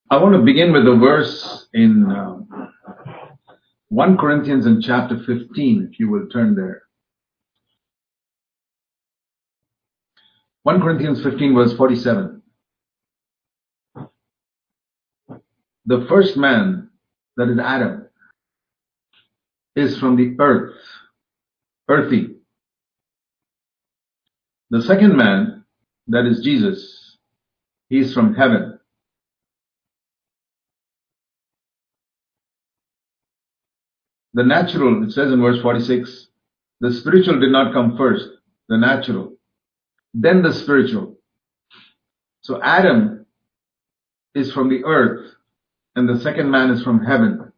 I want to begin with a verse in 1 Corinthians in chapter 15, if you will turn there. 1 Corinthians 15 verse 47. The first man, that is Adam, is from the earth, earthy. The second man, that is Jesus, he is from heaven. The natural, it says in verse 46, the spiritual did not come first, the natural, then the spiritual. So Adam is from the earth, and the second man is from heaven.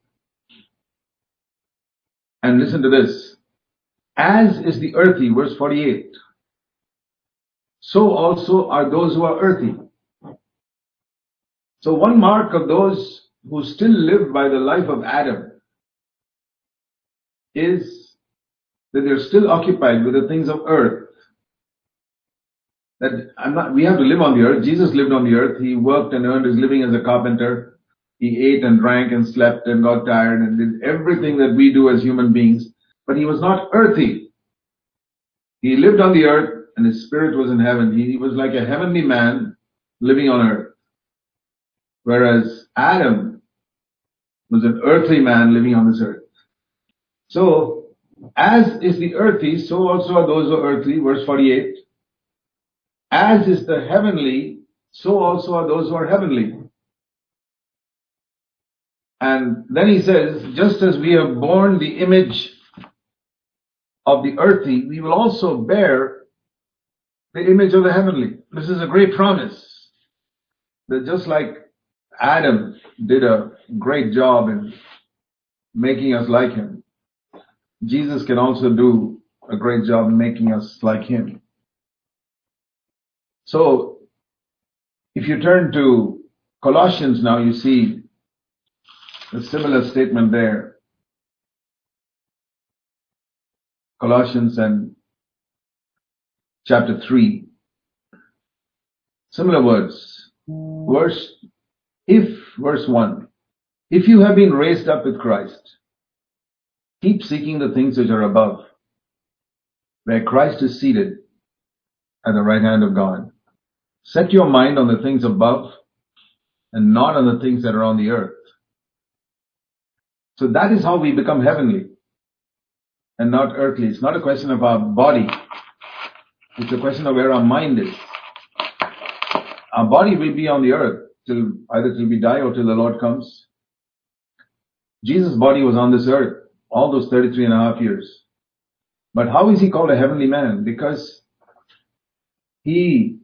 And listen to this. As is the earthy, verse 48, so also are those who are earthy. So one mark of those who still live by the life of Adam is that they're still occupied with the things of earth. That we have to live on the earth. Jesus lived on the earth. He worked and earned his living as a carpenter. He ate and drank and slept and got tired and did everything that we do as human beings. But he was not earthy. He lived on the earth and his spirit was in heaven. He was like a heavenly man living on earth. Whereas Adam was an earthly man living on this earth. So, as is the earthy, so also are those who are earthly, verse 48. As is the heavenly, so also are those who are heavenly. And then he says, just as we have borne the image of the earthy, we will also bear the image of the heavenly. This is a great promise. That just like Adam did a great job in making us like him, Jesus can also do a great job in making us like him. So, if you turn to Colossians now, you see a similar statement there. Colossians and chapter 3. Similar words. Verse 1. If you have been raised up with Christ, keep seeking the things which are above, where Christ is seated at the right hand of God. Set your mind on the things above and not on the things that are on the earth. So that is how we become heavenly and not earthly. It's not a question of our body. It's a question of where our mind is. Our body will be on the earth either till we die or till the Lord comes. Jesus' body was on this earth all those 33 and a half years. But how is he called a heavenly man? Because his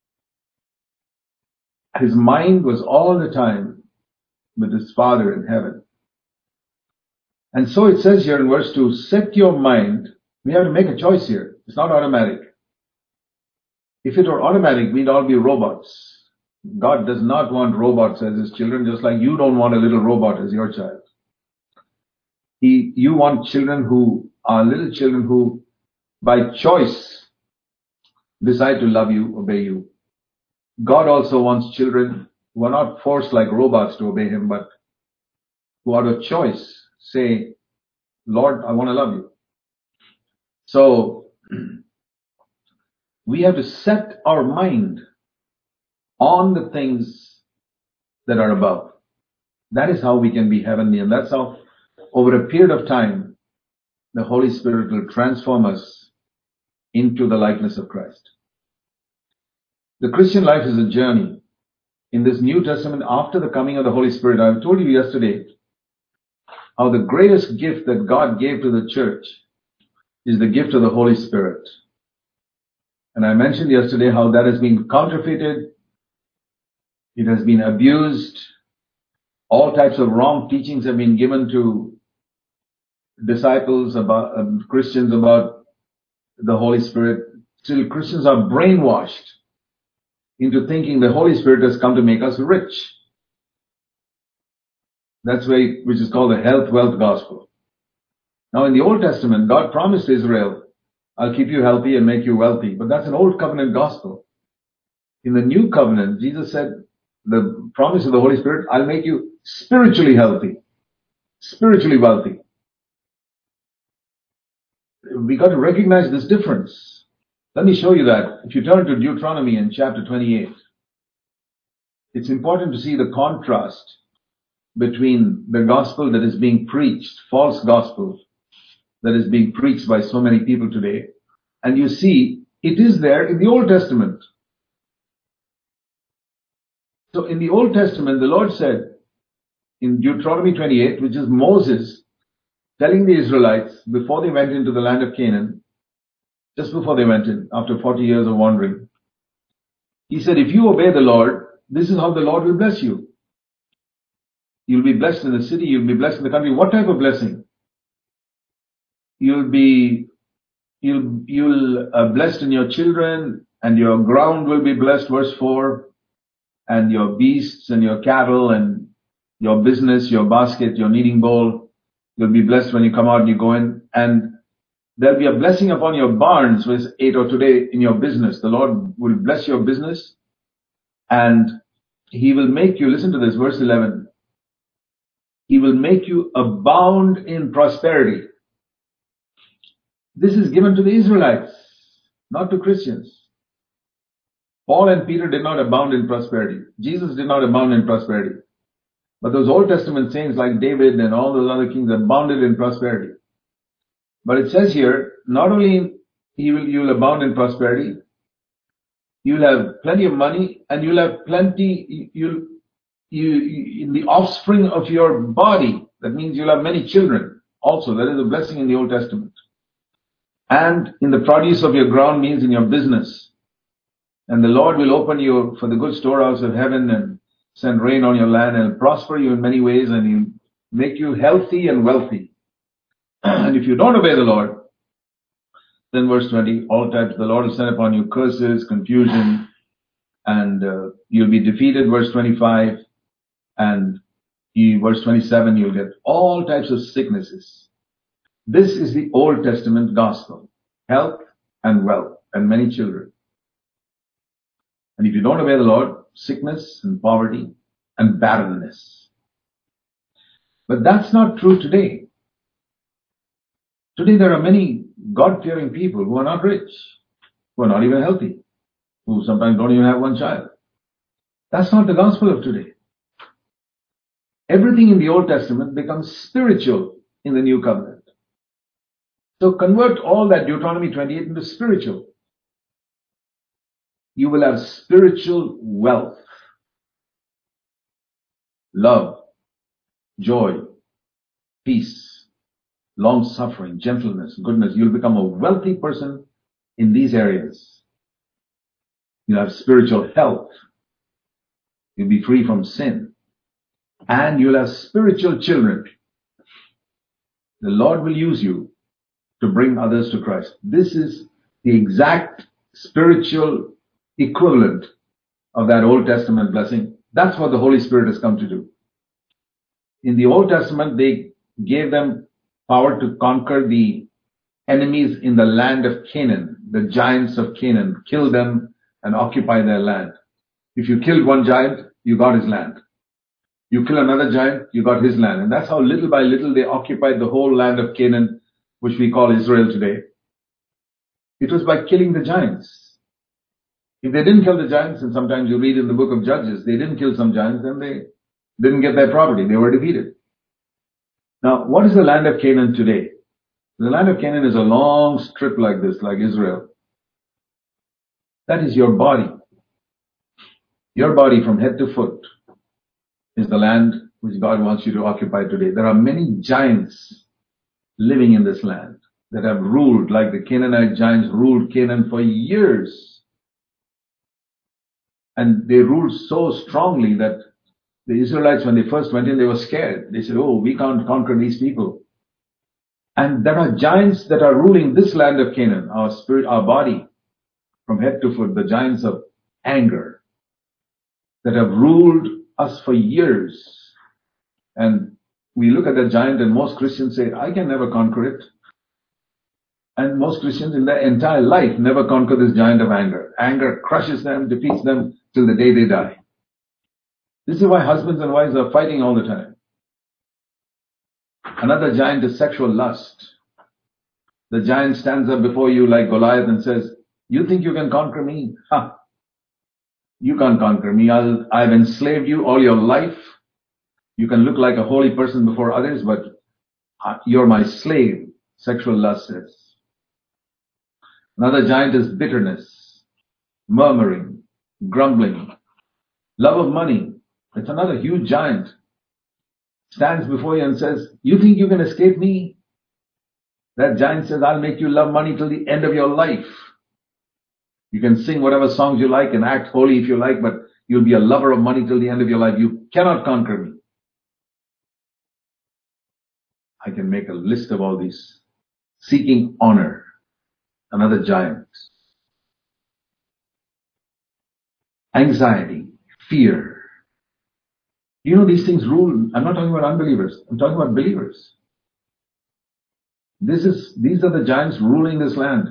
mind was all the time with his Father in heaven. And so it says here in verse 2, set your mind. We have to make a choice here. It's not automatic. If it were automatic, we'd all be robots. God does not want robots as his children, just like you don't want a little robot as your child. You want children who are little children who, by choice, decide to love you, obey you. God also wants children who are not forced like robots to obey him, but who out of choice say, Lord, I want to love you. So, we have to set our mind on the things that are above. That is how we can be heavenly, and that's how, over a period of time, the Holy Spirit will transform us into the likeness of Christ. The Christian life is a journey. In this New Testament, after the coming of the Holy Spirit, I told you yesterday how the greatest gift that God gave to the church is the gift of the Holy Spirit. And I mentioned yesterday how that has been counterfeited, it has been abused, all types of wrong teachings have been given to disciples about Christians about the Holy Spirit. Still, Christians are brainwashed into thinking the Holy Spirit has come to make us rich. That's which is called the health wealth gospel. Now in the Old Testament, God promised Israel, I'll keep you healthy and make you wealthy. But that's an old covenant gospel. In the new covenant, Jesus said, the promise of the Holy Spirit, I'll make you spiritually healthy, spiritually wealthy. We got to recognize this difference. Let me show you that. If you turn to Deuteronomy in chapter 28, it's important to see the contrast between the gospel that is being preached, false gospel that is being preached by so many people today. And you see, it is there in the Old Testament. So in the Old Testament, the Lord said in Deuteronomy 28, which is Moses telling the Israelites before they went into the land of Canaan, just before they went in, after 40 years of wandering, he said, if you obey the Lord, this is how the Lord will bless you. You'll be blessed in the city, you'll be blessed in the country. What type of blessing? You'll be blessed in your children, and your ground will be blessed, verse 4, and your beasts and your cattle and your business, your basket, your kneading bowl. You'll be blessed when you come out and you go in. And there'll be a blessing upon your barns, verse 8, or today in your business. The Lord will bless your business, and He will make you, listen to this, verse 11. He will make you abound in prosperity. This is given to the Israelites, not to Christians. Paul and Peter did not abound in prosperity. Jesus did not abound in prosperity. But those Old Testament saints like David and all those other kings abounded in prosperity. But it says here, not only you'll abound in prosperity, you'll have plenty of money, and you'll have plenty, in the offspring of your body. That means you'll have many children. Also, that is a blessing in the Old Testament. And in the produce of your ground means in your business. And the Lord will open you for the good storehouse of heaven and send rain on your land and prosper you in many ways, and He'll make you healthy and wealthy. And if you don't obey the Lord, then verse 20, all times the Lord will send upon you curses, confusion, and you'll be defeated, verse 25. And verse 27, you'll get all types of sicknesses. This is the Old Testament gospel. Health and wealth and many children. And if you don't obey the Lord, sickness and poverty and barrenness. But that's not true today. Today there are many God-fearing people who are not rich, who are not even healthy, who sometimes don't even have one child. That's not the gospel of today. Everything in the Old Testament becomes spiritual in the New Covenant. So convert all that Deuteronomy 28 into spiritual. You will have spiritual wealth, love, joy, peace, long-suffering, gentleness, goodness. You'll become a wealthy person in these areas. You'll have spiritual health. You'll be free from sin. And you'll have spiritual children. The Lord will use you to bring others to Christ. This is the exact spiritual equivalent of that Old Testament blessing. That's what the Holy Spirit has come to do. In the Old Testament, they gave them power to conquer the enemies in the land of Canaan, the giants of Canaan, kill them and occupy their land. If you killed one giant, you got his land. You kill another giant, you got his land. And that's how little by little they occupied the whole land of Canaan, which we call Israel today. It was by killing the giants. If they didn't kill the giants, and sometimes you read in the book of Judges, they didn't kill some giants, then they didn't get their property. They were defeated. Now, what is the land of Canaan today? The land of Canaan is a long strip like this, like Israel. That is your body. Your body from head to foot is the land which God wants you to occupy today. There are many giants living in this land that have ruled, like the Canaanite giants ruled Canaan for years. And they ruled so strongly that the Israelites, when they first went in, they were scared. They said, oh, we can't conquer these people. And there are giants that are ruling this land of Canaan, our spirit, our body, from head to foot, the giants of anger that have ruled us for years. And we look at that giant, and most Christians say, I can never conquer it. And most Christians in their entire life never conquer this giant of anger. Anger crushes them, defeats them till the day they die. This is why husbands and wives are fighting all the time. Another giant is sexual lust. The giant stands up before you like Goliath and says, you think you can conquer me? Ha! You can't conquer me. I've enslaved you all your life. You can look like a holy person before others, but you're my slave. Sexual lust is. Another giant is bitterness, murmuring, grumbling, love of money. It's another huge giant. Stands before you and says, you think you can escape me? That giant says, I'll make you love money till the end of your life. You can sing whatever songs you like and act holy if you like, but you'll be a lover of money till the end of your life. You cannot conquer me. I can make a list of all these. Seeking honor, another giant. Anxiety, fear. You know, these things rule. I'm not talking about unbelievers. I'm talking about believers. These are the giants ruling this land.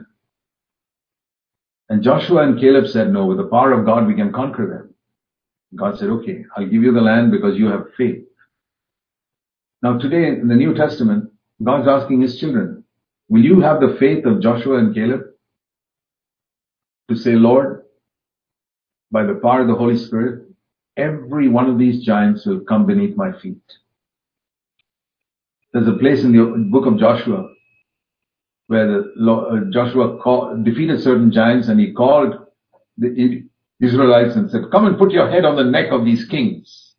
And Joshua and Caleb said, no, with the power of God, we can conquer them. God said, okay, I'll give you the land because you have faith. Now today in the New Testament, God's asking his children, will you have the faith of Joshua and Caleb to say, Lord, by the power of the Holy Spirit, every one of these giants will come beneath my feet. There's a place in the book of Joshua where Joshua defeated certain giants, and he called the Israelites and said, come and put your head on the neck of these kings.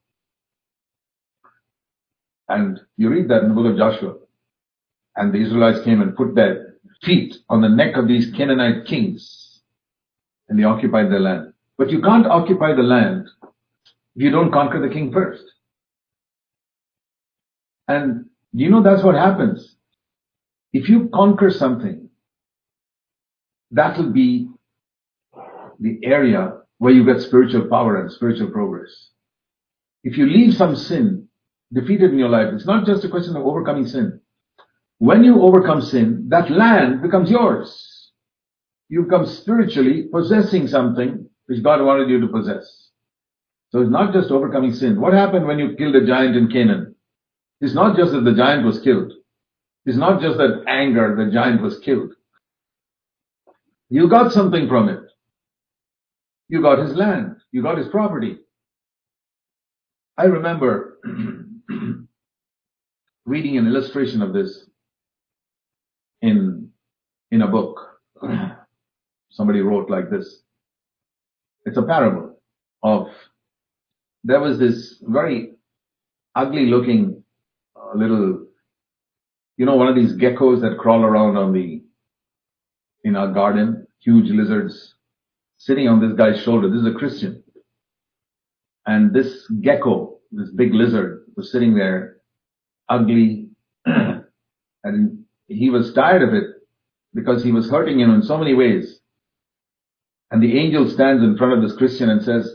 And you read that in the book of Joshua. And the Israelites came and put their feet on the neck of these Canaanite kings, and they occupied their land. But you can't occupy the land if you don't conquer the king first. And you know that's what happens. If you conquer something, that will be the area where you get spiritual power and spiritual progress. If you leave some sin defeated in your life, it's not just a question of overcoming sin. When you overcome sin, that land becomes yours. You become spiritually possessing something which God wanted you to possess. So it's not just overcoming sin. What happened when you killed a giant in Canaan? It's not just that the giant was killed. It's not just that anger, the giant was killed. You got something from it. You got his land. You got his property. I remember reading an illustration of this in a book. Somebody wrote like this. It's a parable of, there was this very ugly looking little, one of these geckos that crawl around in our garden, huge lizards, sitting on this guy's shoulder. This is a Christian. And this gecko, this big lizard, was sitting there, ugly, and he was tired of it because he was hurting him in so many ways. And the angel stands in front of this Christian and says,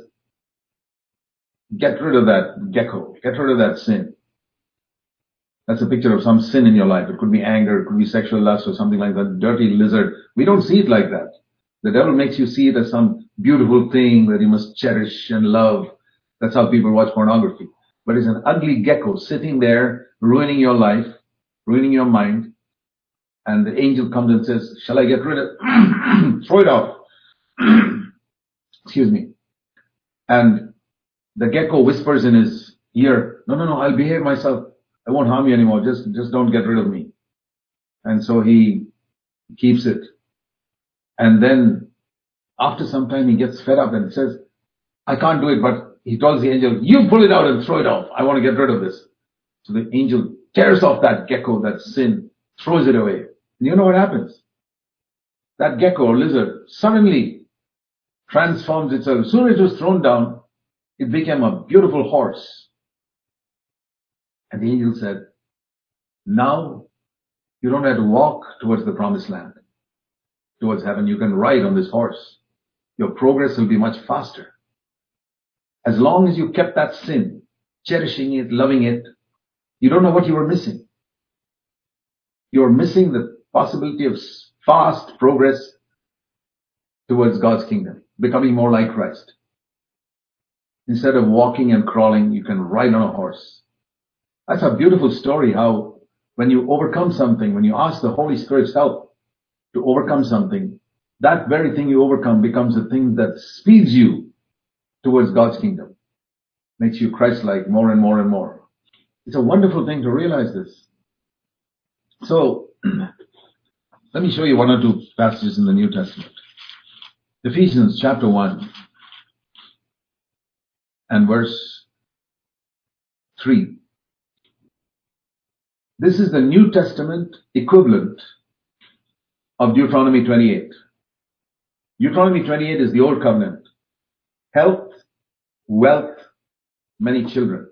get rid of that gecko, get rid of that sin. That's a picture of some sin in your life. It could be anger, it could be sexual lust or something like that. Dirty lizard. We don't see it like that. The devil makes you see it as some beautiful thing that you must cherish and love. That's how people watch pornography. But it's an ugly gecko sitting there, ruining your life, ruining your mind. And the angel comes and says, shall I get rid of it? Throw it off. Excuse me. And the gecko whispers in his ear, no, I'll behave myself. I won't harm you anymore. Just don't get rid of me. And so he keeps it. And then after some time he gets fed up and says, I can't do it. But he tells the angel, you pull it out and throw it off. I want to get rid of this. So the angel tears off that gecko, that sin, throws it away. And you know what happens? That gecko or lizard suddenly transforms itself. As soon as it was thrown down, it became a beautiful horse. And the angel said, now you don't have to walk towards the promised land, towards heaven. You can ride on this horse. Your progress will be much faster. As long as you kept that sin, cherishing it, loving it, you don't know what you were missing. You are missing the possibility of fast progress towards God's kingdom, becoming more like Christ. Instead of walking and crawling, you can ride on a horse. That's a beautiful story, how when you overcome something, when you ask the Holy Spirit's help to overcome something, that very thing you overcome becomes a thing that speeds you towards God's kingdom. Makes you Christ-like more and more and more. It's a wonderful thing to realize this. So, let me show you one or two passages in the New Testament. Ephesians chapter 1 and verse 3. This is the New Testament equivalent of Deuteronomy 28. Deuteronomy 28 is the Old Covenant. Health, wealth, many children.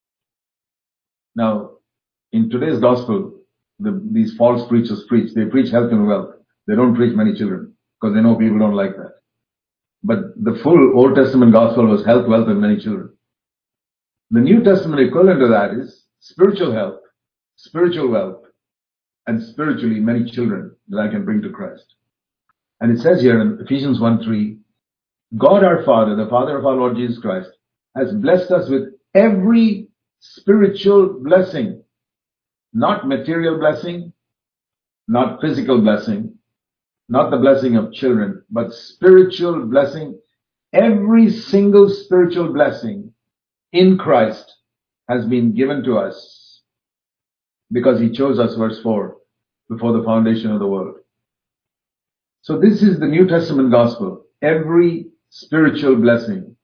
Now, in today's gospel, these false preachers preach. They preach health and wealth. They don't preach many children because they know people don't like that. But the full Old Testament gospel was health, wealth, and many children. The New Testament equivalent to that is spiritual health, spiritual wealth, and spiritually many children that I can bring to Christ. And it says here in Ephesians 1:3, God our Father, the Father of our Lord Jesus Christ, has blessed us with every spiritual blessing. Not material blessing, not physical blessing, not the blessing of children, but spiritual blessing. Every single spiritual blessing in Christ has been given to us because He chose us, verse 4, before the foundation of the world. So this is the New Testament gospel. Every spiritual blessing.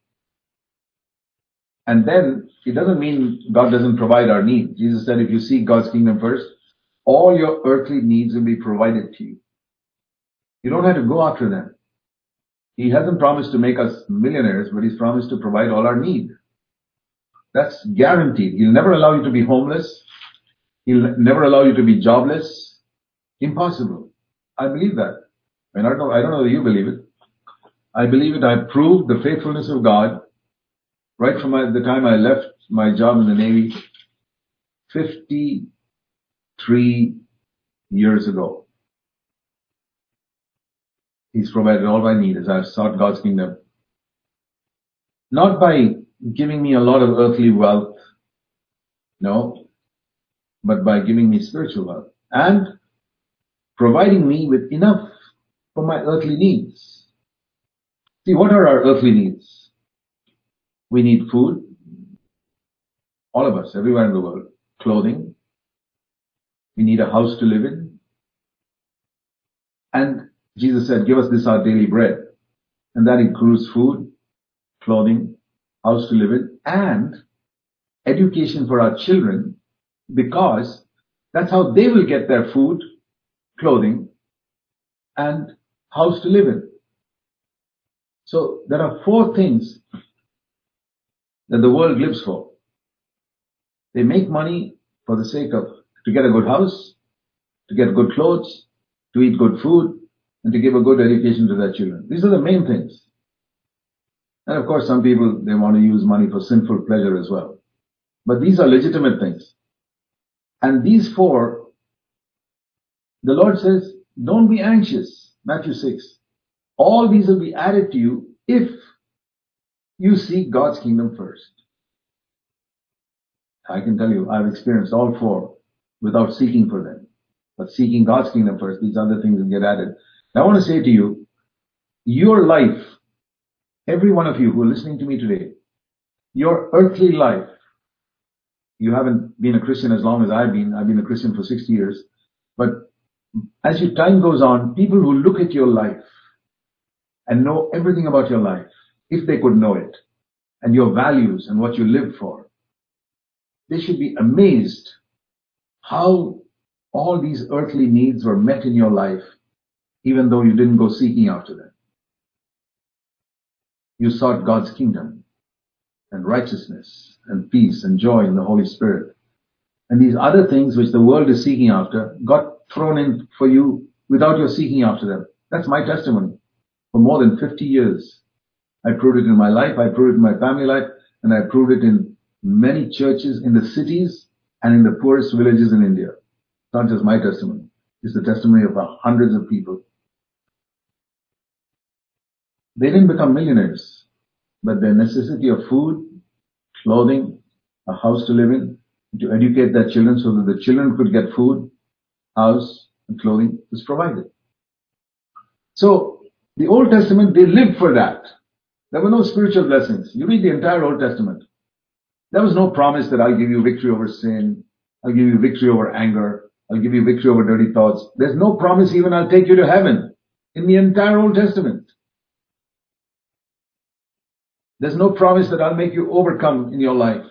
And then it doesn't mean God doesn't provide our needs. Jesus said, if you seek God's kingdom first, all your earthly needs will be provided to you. You don't have to go after them. He hasn't promised to make us millionaires, but He's promised to provide all our need. That's guaranteed. He'll never allow you to be homeless. He'll never allow you to be jobless. Impossible. I believe that. And I don't know that you believe it. I believe it. I proved the faithfulness of God right from the time I left my job in the Navy 53 years ago. He's provided all my needs as I've sought God's kingdom. Not by giving me a lot of earthly wealth, no, but by giving me spiritual wealth and providing me with enough for my earthly needs. See, what are our earthly needs? We need food, all of us, everywhere in the world. Clothing. We need a house to live in. And Jesus said, give us this our daily bread. And that includes food, clothing, house to live in, and education for our children, because that's how they will get their food, clothing, and house to live in. So there are four things that the world lives for. They make money for the sake of, to get a good house, to get good clothes, to eat good food, and to give a good education to their children. These are the main things. And of course, some people, they want to use money for sinful pleasure as well. But these are legitimate things. And these four, the Lord says, don't be anxious. Matthew 6. All these will be added to you if you seek God's kingdom first. I can tell you, I've experienced all four without seeking for them. But seeking God's kingdom first, these other things will get added. Now I want to say to you, your life, every one of you who are listening to me today, your earthly life, you haven't been a Christian as long as I've been a Christian for 60 years, but as your time goes on, people who look at your life and know everything about your life, if they could know it, and your values and what you live for, they should be amazed how all these earthly needs were met in your life, even though you didn't go seeking after them. You sought God's kingdom and righteousness and peace and joy in the Holy Spirit. And these other things which the world is seeking after got thrown in for you without your seeking after them. That's my testimony. For more than 50 years, I proved it in my life, I proved it in my family life, and I proved it in many churches in the cities and in the poorest villages in India. It's not just my testimony. It's the testimony of hundreds of people. They didn't become millionaires. but their necessity of food, clothing, a house to live in, to educate their children so that the children could get food, house, and clothing was provided. So, the Old Testament, they lived for that. There were no spiritual blessings. You read the entire Old Testament. There was no promise that I'll give you victory over sin, I'll give you victory over anger, I'll give you victory over dirty thoughts. There's no promise even I'll take you to heaven in the entire Old Testament. There's no promise that I'll make you overcome in your life.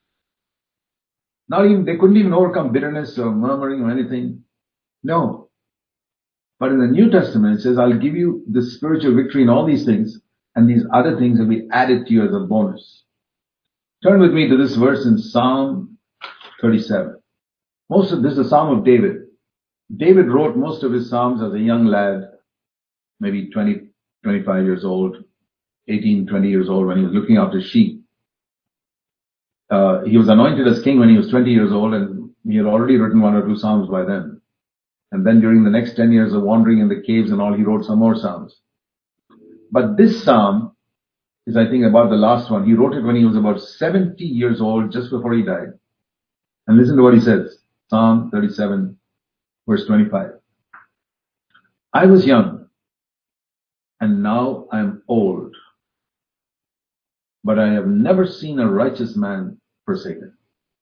Not even, they couldn't even overcome bitterness or murmuring or anything. No. But in the New Testament, it says, I'll give you the spiritual victory in all these things, and these other things will be added to you as a bonus. Turn with me to this verse in Psalm 37. This is the Psalm of David. David wrote most of his Psalms as a young lad, maybe 20, 25 years old, 18, 20 years old, when he was looking after sheep. He was anointed as king when he was 20 years old, and he had already written 1 or 2 Psalms by then. And then during the next 10 years of wandering in the caves and all, he wrote some more Psalms. But this Psalm is, I think, about the last one. He wrote it when he was about 70 years old, just before he died. And listen to what he says. Psalm 37, verse 25. I was young, and now I am old, but I have never seen a righteous man forsaken.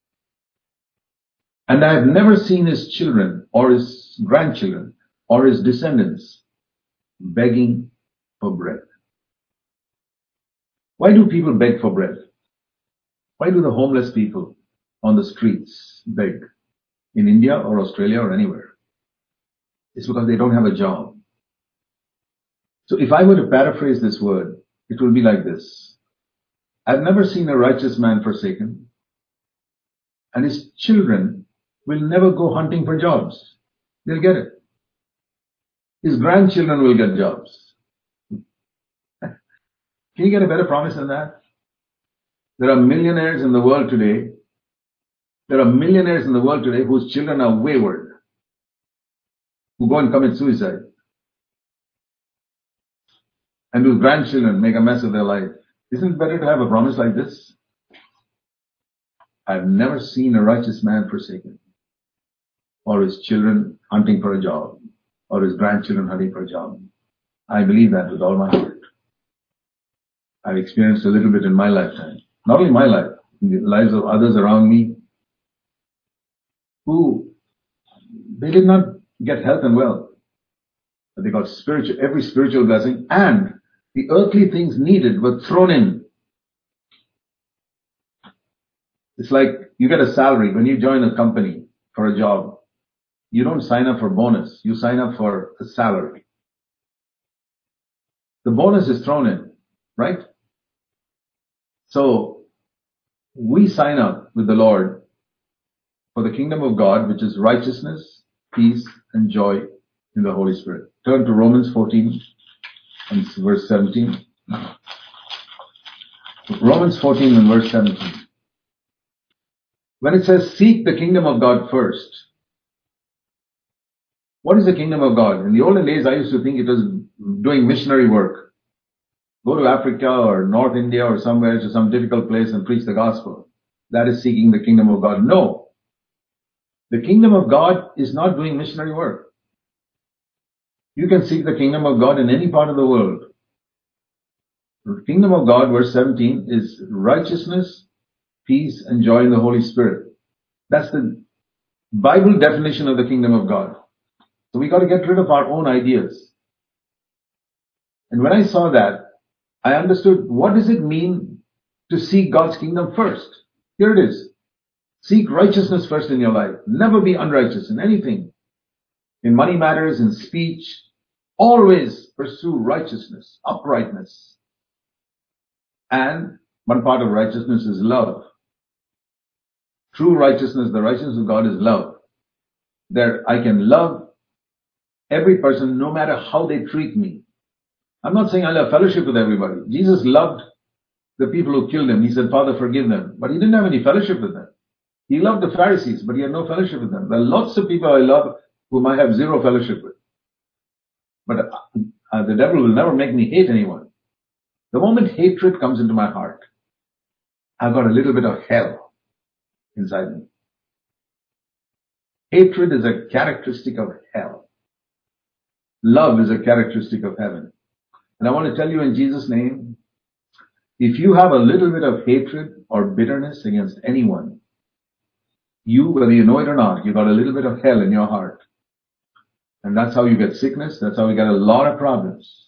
And I have never seen his children or his grandchildren or his descendants begging for bread. Why do people beg for bread? Why do the homeless people on the streets beg? In India or Australia or anywhere? It's because they don't have a job. So if I were to paraphrase this word, it will be like this. I've never seen a righteous man forsaken, and his children will never go hunting for jobs. They'll get it. His grandchildren will get jobs. Can you get a better promise than that? There are millionaires in the world today. There are millionaires in the world today whose children are wayward, who go and commit suicide, and whose grandchildren make a mess of their life. Isn't it better to have a promise like this? I've never seen a righteous man forsaken, or his children hunting for a job, or his grandchildren hunting for a job. I believe that with all my heart. I've experienced a little bit in my lifetime. Not only my life, in the lives of others around me, who they did not get health and wealth, but they got every spiritual blessing, and the earthly things needed were thrown in. It's like you get a salary when you join a company for a job. You don't sign up for bonus. You sign up for a salary. The bonus is thrown in, right? So we sign up with the Lord for the kingdom of God, which is righteousness, peace, and joy in the Holy Spirit. Turn to Romans 14 and verse 17. Romans 14 and verse 17. When it says, seek the kingdom of God first. What is the kingdom of God? In the olden days, I used to think it was doing missionary work. Go to Africa or North India or somewhere to some difficult place and preach the gospel. That is seeking the kingdom of God. No. The kingdom of God is not doing missionary work. You can seek the kingdom of God in any part of the world. The kingdom of God, verse 17, is righteousness, peace, and joy in the Holy Spirit. That's the Bible definition of the kingdom of God. So we got to get rid of our own ideas. And when I saw that, I understood, what does it mean to seek God's kingdom first? Here it is. Seek righteousness first in your life. Never be unrighteous in anything. In money matters, in speech. Always pursue righteousness, uprightness. And one part of righteousness is love. True righteousness, the righteousness of God is love. I can love every person no matter how they treat me. I'm not saying I'll have fellowship with everybody. Jesus loved the people who killed him. He said, Father, forgive them. But he didn't have any fellowship with them. He loved the Pharisees, but he had no fellowship with them. There are lots of people I love whom I have zero fellowship with. But the devil will never make me hate anyone. The moment hatred comes into my heart, I've got a little bit of hell inside me. Hatred is a characteristic of hell. Love is a characteristic of heaven. And I want to tell you in Jesus' name, if you have a little bit of hatred or bitterness against anyone, you, whether you know it or not, you got a little bit of hell in your heart. And that's how you get sickness. That's how you get a lot of problems.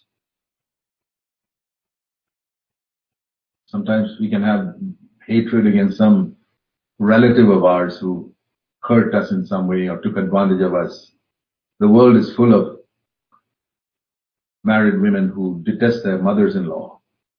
Sometimes we can have hatred against some relative of ours who hurt us in some way or took advantage of us. The world is full of married women who detest their mothers-in-law.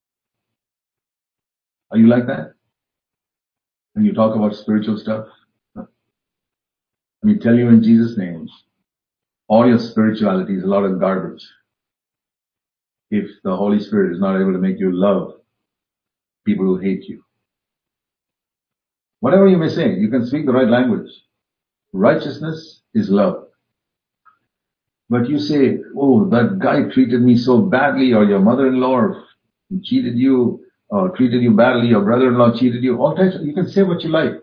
Are you like that? When you talk about spiritual stuff? Let me tell you in Jesus' name, all your spirituality is a lot of garbage. If the Holy Spirit is not able to make you love people who hate you. Whatever you may say, you can speak the right language. Righteousness is love. But you say, oh, that guy treated me so badly, or your mother-in-law cheated you, or treated you badly, your brother-in-law cheated you. All types. You can say what you like.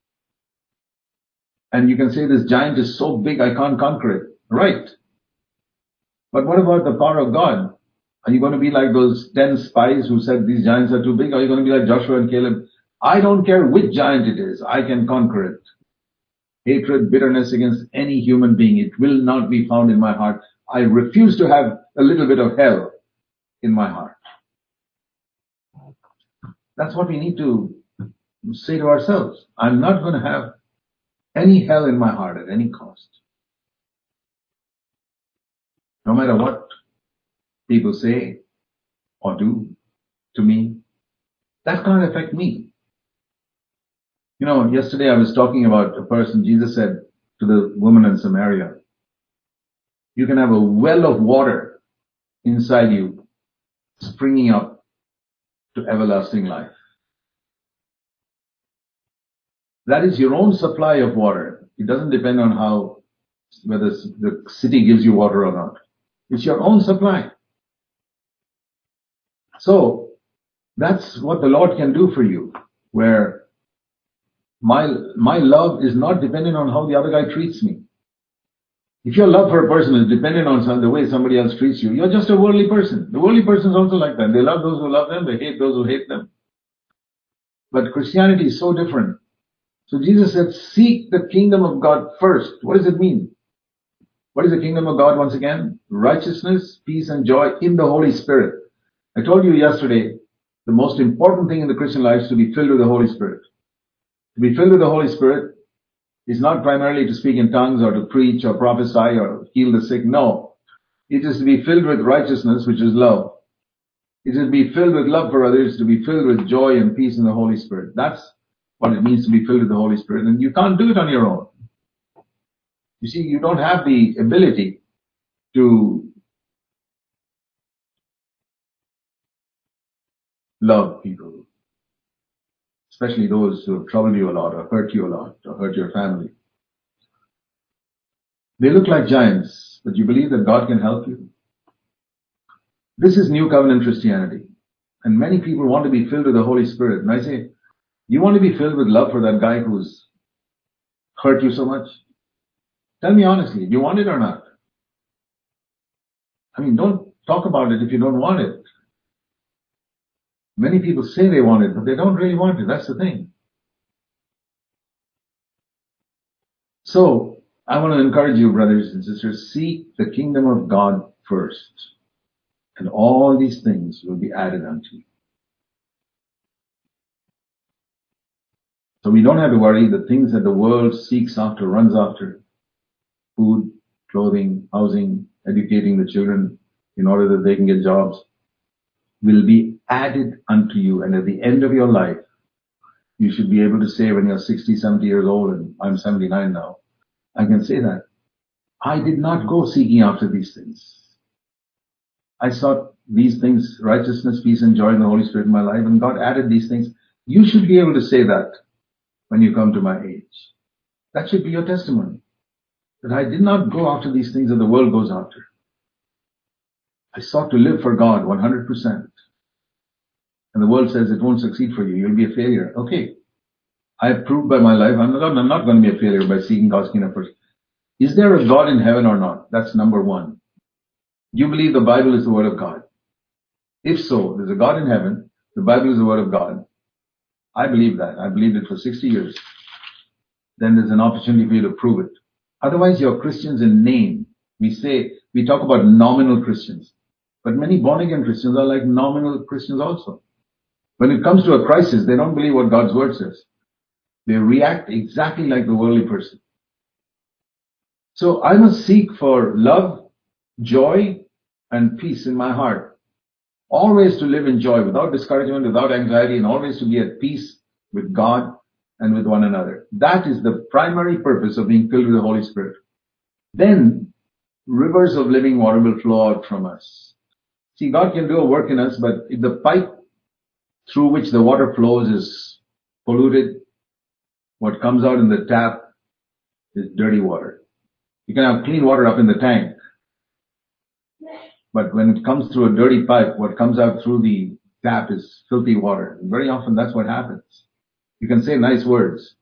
And you can say this giant is so big I can't conquer it. Right. But what about the power of God? Are you going to be like those 10 spies who said these giants are too big? Or are you going to be like Joshua and Caleb? I don't care which giant it is. I can conquer it. Hatred, bitterness against any human being, it will not be found in my heart. I refuse to have a little bit of hell in my heart. That's what we need to say to ourselves. I'm not going to have any hell in my heart at any cost. No matter what people say or do to me, that can't affect me. You know, yesterday I was talking about a person, Jesus said to the woman in Samaria, you can have a well of water inside you springing up to everlasting life. That is your own supply of water. It doesn't depend on whether the city gives you water or not. It's your own supply. So that's what the Lord can do for you, where my love is not dependent on how the other guy treats me. If your love for a person is dependent on the way somebody else treats you, you're just a worldly person. The worldly person is also like that. They love those who love them. They hate those who hate them. But Christianity is so different. So Jesus said, seek the kingdom of God first. What does it mean? What is the kingdom of God once again? Righteousness, peace, and joy in the Holy Spirit. I told you yesterday, the most important thing in the Christian life is to be filled with the Holy Spirit. To be filled with the Holy Spirit is not primarily to speak in tongues or to preach or prophesy or heal the sick. No. It is to be filled with righteousness, which is love. It is to be filled with love for others, to be filled with joy and peace in the Holy Spirit. That's what it means to be filled with the Holy Spirit. And you can't do it on your own. You see, you don't have the ability to love people, especially those who have troubled you a lot or hurt you a lot or hurt your family. They look like giants, but you believe that God can help you? This is New Covenant Christianity. And many people want to be filled with the Holy Spirit. And I say, you want to be filled with love for that guy who's hurt you so much? Tell me honestly, do you want it or not? I mean, don't talk about it if you don't want it. Many people say they want it, but they don't really want it. That's the thing. So, I want to encourage you, brothers and sisters, seek the kingdom of God first. And all these things will be added unto you. So we don't have to worry. The things that the world seeks after, runs after, food, clothing, housing, educating the children in order that they can get jobs, will be added unto you. And at the end of your life, you should be able to say when you're 60, 70 years old, and I'm 79 now, I can say that I did not go seeking after these things. I sought these things, righteousness, peace, and joy in the Holy Spirit in my life, and God added these things. You should be able to say that when you come to my age. That should be your testimony. That I did not go after these things that the world goes after. I sought to live for God 100%. and the world says it won't succeed for you. You'll be a failure. Okay. I have proved by my life I'm not going to be a failure by seeking God's kingdom first. Is there a God in heaven or not? That's number one. Do you believe the Bible is the Word of God? If so, there's a God in heaven. The Bible is the Word of God. I believe that. I believed it for 60 years. Then there's an opportunity for you to prove it. Otherwise, you're Christians in name. We talk about nominal Christians. But many born-again Christians are like nominal Christians also. When it comes to a crisis, they don't believe what God's Word says. They react exactly like the worldly person. So I must seek for love, joy, and peace in my heart. Always to live in joy, without discouragement, without anxiety, and always to be at peace with God and with one another. That is the primary purpose of being filled with the Holy Spirit. Then rivers of living water will flow out from us. See, God can do a work in us, but if the pipe through which the water flows is polluted, what comes out in the tap is dirty water. You can have clean water up in the tank, but when it comes through a dirty pipe, what comes out through the tap is filthy water. And very often that's what happens. You can say nice words,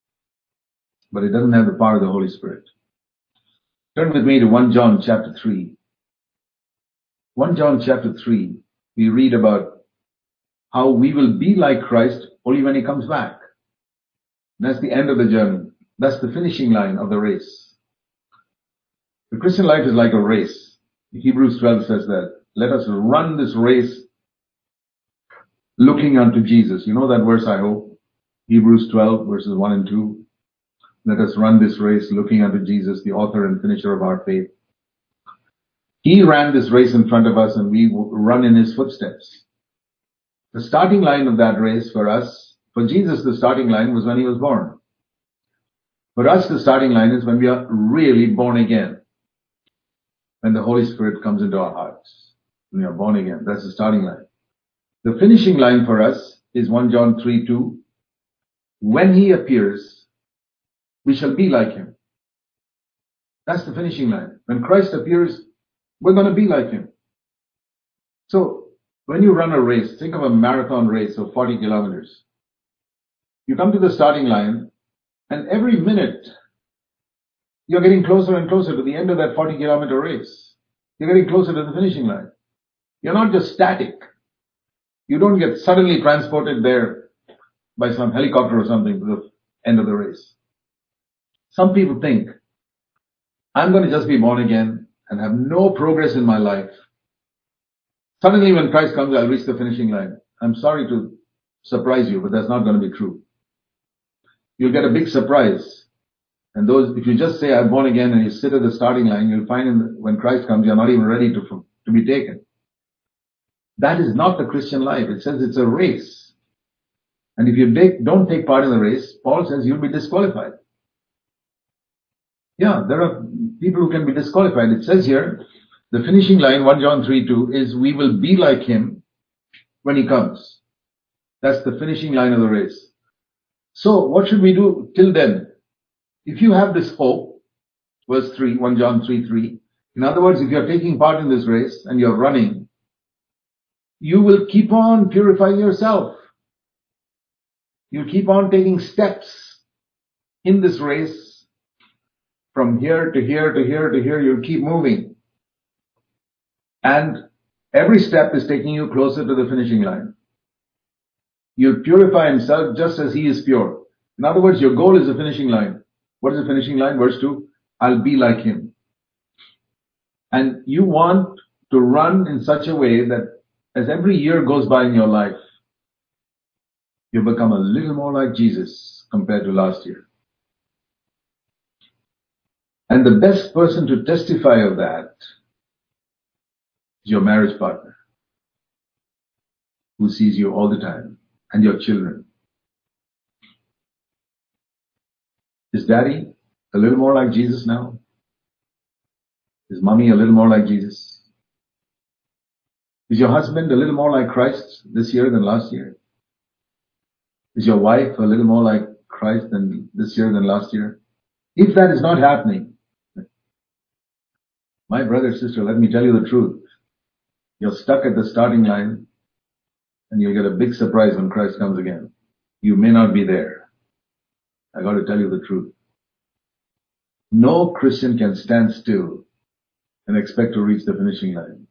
but it doesn't have the power of the Holy Spirit. Turn with me to 1 John chapter 3. 1 John chapter 3, we read about how we will be like Christ only when He comes back. That's the end of the journey. That's the finishing line of the race. The Christian life is like a race. Hebrews 12 says that. Let us run this race looking unto Jesus. You know that verse, I hope. Hebrews 12 verses 1 and 2. Let us run this race looking unto Jesus, the author and finisher of our faith. He ran this race in front of us and we run in His footsteps. The starting line of that race for us, for Jesus, the starting line was when He was born. For us, the starting line is when we are really born again. When the Holy Spirit comes into our hearts. When we are born again. That's the starting line. The finishing line for us is 1 John 3:2. When He appears, we shall be like Him. That's the finishing line. When Christ appears, we're going to be like Him. So, when you run a race, think of a marathon race of 40 kilometers. You come to the starting line, and every minute, you're getting closer and closer to the end of that 40-kilometer race. You're getting closer to the finishing line. You're not just static. You don't get suddenly transported there by some helicopter or something to the end of the race. Some people think, I'm going to just be born again and have no progress in my life. Suddenly when Christ comes, I'll reach the finishing line. I'm sorry to surprise you, but that's not going to be true. You'll get a big surprise. And if you just say, I'm born again, and you sit at the starting line, you'll find when Christ comes, you're not even ready to be taken. That is not the Christian life. It says it's a race. And if you don't take part in the race, Paul says you'll be disqualified. Yeah, there are people who can be disqualified. It says here, the finishing line, 1 John 3:2, is we will be like Him when He comes. That's the finishing line of the race. So what should we do till then? If you have this hope, verse 3, 1 John 3:3, in other words, if you're taking part in this race and you're running, you will keep on purifying yourself. You'll keep on taking steps in this race from here to here to here to here. You'll keep moving. And every step is taking you closer to the finishing line. You'll purify Himself just as He is pure. In other words, your goal is the finishing line. What is the finishing line? Verse 2, I'll be like Him. And you want to run in such a way that as every year goes by in your life, you become a little more like Jesus compared to last year. And the best person to testify of that is your marriage partner, who sees you all the time, and your children. Is Daddy a little more like Jesus now? Is Mommy a little more like Jesus? Is your husband a little more like Christ this year than last year? Is your wife a little more like Christ than this year than last year? If that is not happening, my brother, sister, let me tell you the truth. You're stuck at the starting line And you'll get a big surprise when Christ comes again. You may not be there. I got to tell you the truth. No Christian can stand still and expect to reach the finishing line.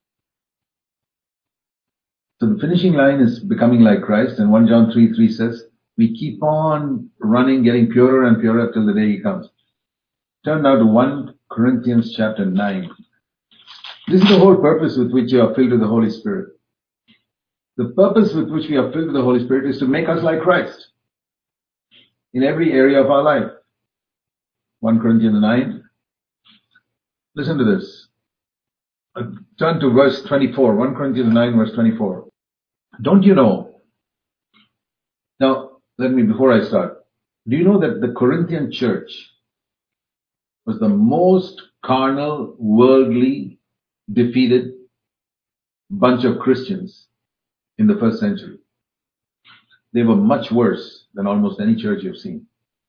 So the finishing line is becoming like Christ, and 1 John 3:3 says, we keep on running, getting purer and purer till the day He comes. Turn now to 1 Corinthians chapter 9. This is the whole purpose with which you are filled with the Holy Spirit. The purpose with which we are filled with the Holy Spirit is to make us like Christ in every area of our life. 1 Corinthians 9. Listen to this. Turn to verse 24. 1 Corinthians 9 verse 24. Don't you know? Now, before I start, do you know that the Corinthian church was the most carnal, worldly, defeated bunch of Christians in the first century? They were much worse than almost any church you've seen.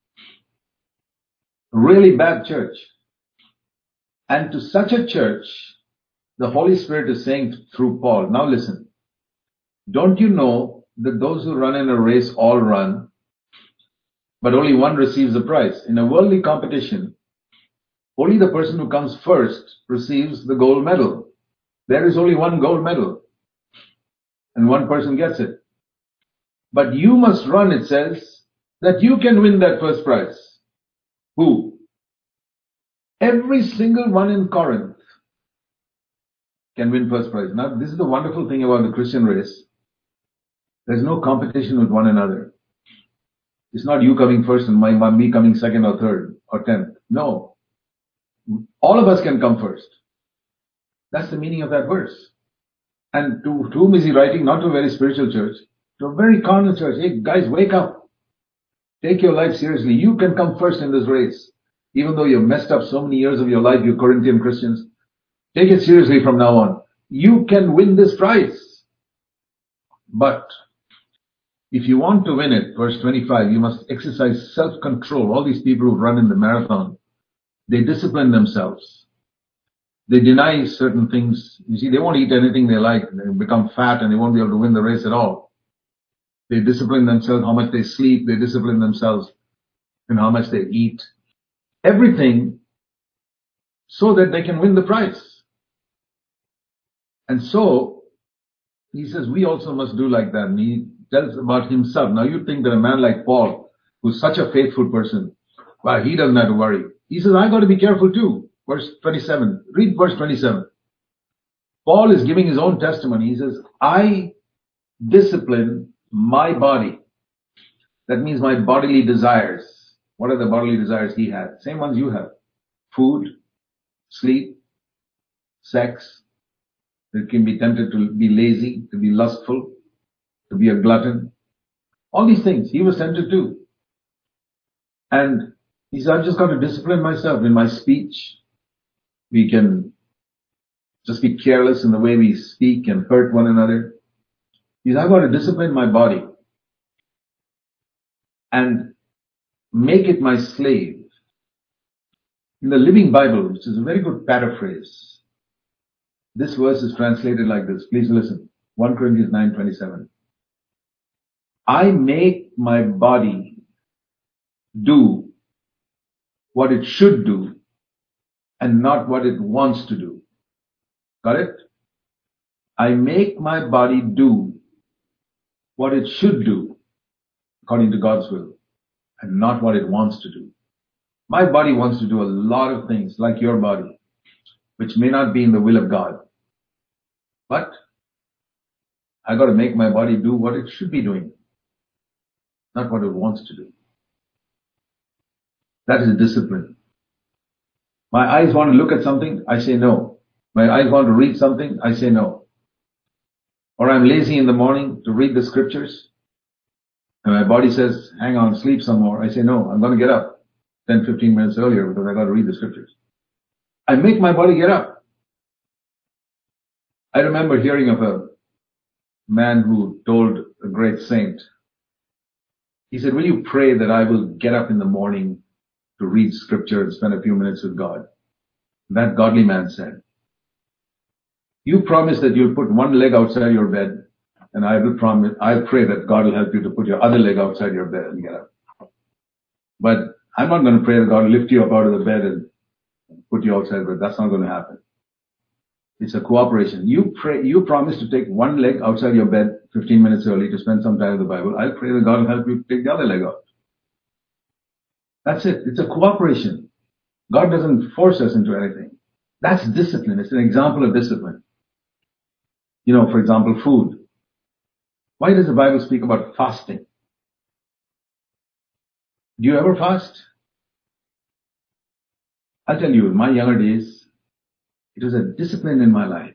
Really bad church. And to such a church, the Holy Spirit is saying through Paul, now listen, don't you know that those who run in a race all run, but only one receives the prize? In a worldly competition, only the person who comes first receives the gold medal. There is only one gold medal, and one person gets it. But you must run, it says, that you can win that first prize. Who? Every single one in Corinth can win first prize. Now, this is the wonderful thing about the Christian race. There's no competition with one another. It's not you coming first and me coming second or third or 10th. No. All of us can come first. That's the meaning of that verse. And to whom is he writing? Not to a very spiritual church, to a very carnal church. Hey, guys, wake up. Take your life seriously. You can come first in this race. Even though you've messed up so many years of your life, you Corinthian Christians, take it seriously from now on. You can win this prize. But if you want to win it, verse 25, you must exercise self-control. All these people who run in the marathon, they discipline themselves. They deny certain things. You see, they won't eat anything they like. They become fat and they won't be able to win the race at all. They discipline themselves how much they sleep. They discipline themselves in how much they eat. Everything so that they can win the prize. And so, he says, we also must do like that. And he tells about himself. Now you think that a man like Paul, who's such a faithful person, well, he doesn't have to worry. He says, I got to be careful too. Verse 27. Read verse 27. Paul is giving his own testimony. He says, I discipline my body. That means my bodily desires. What are the bodily desires he had? Same ones you have. Food, sleep, sex. It can be tempted to be lazy, to be lustful, to be a glutton. All these things he was tempted to. And he said, I've just got to discipline myself in my speech. We can just be careless in the way we speak and hurt one another. He said, I've got to discipline my body and make it my slave. In the Living Bible, which is a very good paraphrase, this verse is translated like this. Please listen. 1 Corinthians 9:27. I make my body do what it should do and not what it wants to do. Got it? I make my body do what it should do according to God's will and not what it wants to do. My body wants to do a lot of things like your body, which may not be in the will of God. But I got to make my body do what it should be doing, not what it wants to do. That is discipline. My eyes want to look at something, I say no. My eyes want to read something, I say no. Or I'm lazy in the morning to read the scriptures, and my body says, hang on, sleep some more. I say no, I'm going to get up 10, 15 minutes earlier because I got to read the scriptures. I make my body get up. I remember hearing of a man who told a great saint, he said, will you pray that I will get up in the morning to read scripture and spend a few minutes with God? That godly man said, you promise that you'll put one leg outside your bed And I'll pray that God will help you to put your other leg outside your bed and get up. But I'm not going to pray that God will lift you up out of the bed and put you outside, but that's not going to happen. It's a cooperation. You promise to take one leg outside your bed 15 minutes early to spend some time with the Bible. I'll pray that God will help you take the other leg out. That's it. It's a cooperation. God doesn't force us into anything. That's discipline. It's an example of discipline. For example, food. Why does the Bible speak about fasting? Do you ever fast? I'll tell you, in my younger days, it was a discipline in my life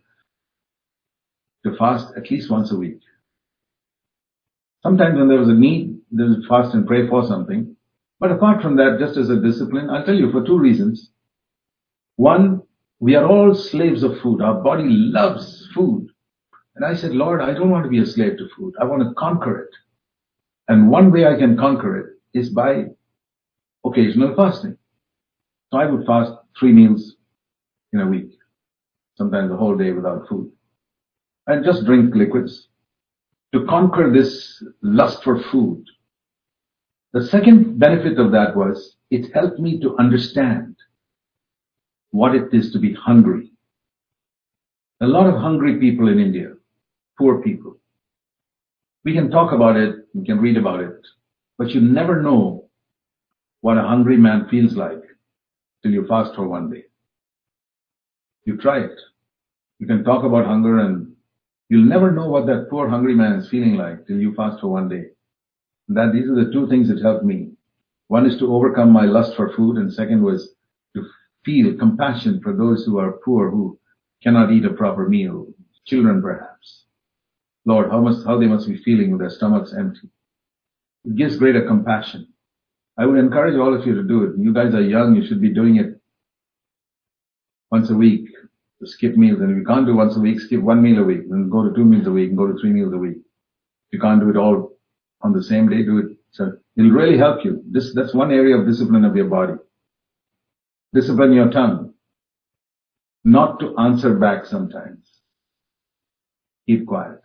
to fast at least once a week. Sometimes when there was a need, there was fast and pray for something. But apart from that, just as a discipline, I'll tell you for two reasons. One, we are all slaves of food. Our body loves food. And I said, Lord, I don't want to be a slave to food. I want to conquer it. And one way I can conquer it is by occasional fasting. So I would fast 3 meals in a week, sometimes a whole day without food, and just drink liquids to conquer this lust for food. The second benefit of that was it helped me to understand what it is to be hungry. A lot of hungry people in India, poor people. We can talk about it, we can read about it, but you never know what a hungry man feels like till you fast for one day. You try it. You can talk about hunger and you'll never know what that poor hungry man is feeling like till you fast for one day. These are the two things that helped me. One is to overcome my lust for food, and second was to feel compassion for those who are poor, who cannot eat a proper meal, children perhaps. Lord, how they must be feeling with their stomachs empty. It gives greater compassion. I would encourage all of you to do it. You guys are young, you should be doing it once a week, to skip meals. And if you can't do once a week, skip 1 meal a week, then go to 2 meals a week, and go to 3 meals a week. If you can't do it all on the same day, do it. So it'll really help you. That's one area of discipline of your body. Discipline your tongue. Not to answer back sometimes. Keep quiet.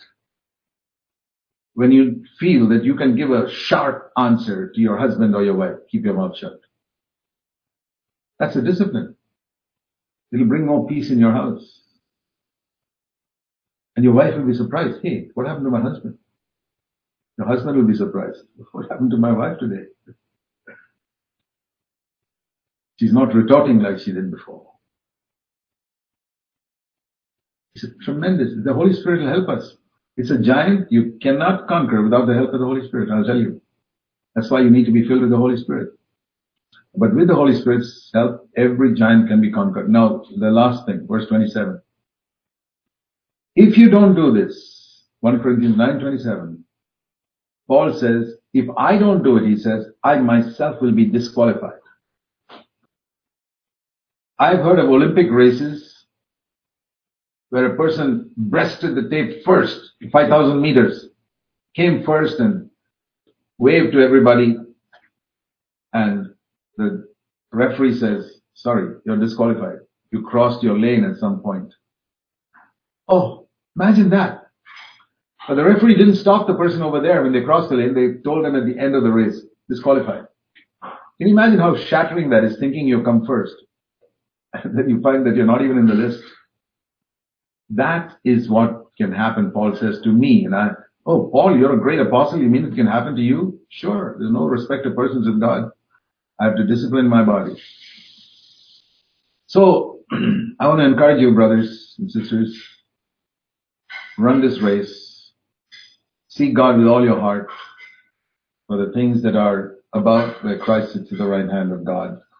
When you feel that you can give a sharp answer to your husband or your wife, keep your mouth shut. That's a discipline. It'll bring more peace in your house. And your wife will be surprised. Hey, what happened to my husband? Your husband will be surprised. What happened to my wife today? She's not retorting like she did before. It's tremendous. The Holy Spirit will help us. It's a giant you cannot conquer without the help of the Holy Spirit, I'll tell you. That's why you need to be filled with the Holy Spirit. But with the Holy Spirit's help, every giant can be conquered. Now, the last thing, verse 27. If you don't do this, 1 Corinthians 9:27, Paul says, if I don't do it, he says, I myself will be disqualified. I've heard of Olympic races where a person breasted the tape first, 5,000 meters, came first and waved to everybody, and the referee says, sorry, you're disqualified. You crossed your lane at some point. Oh, imagine that. But the referee didn't stop the person over there when they crossed the lane. They told them at the end of the race, disqualified. Can you imagine how shattering that is, thinking you've come first? And then you find that you're not even in the list. That is what can happen, Paul says, to me. And Paul, you're a great apostle. You mean it can happen to you? Sure. There's no respect of persons with God. I have to discipline my body. So, I want to encourage you, brothers and sisters, run this race. Seek God with all your heart for the things that are above, where Christ sits at the right hand of God.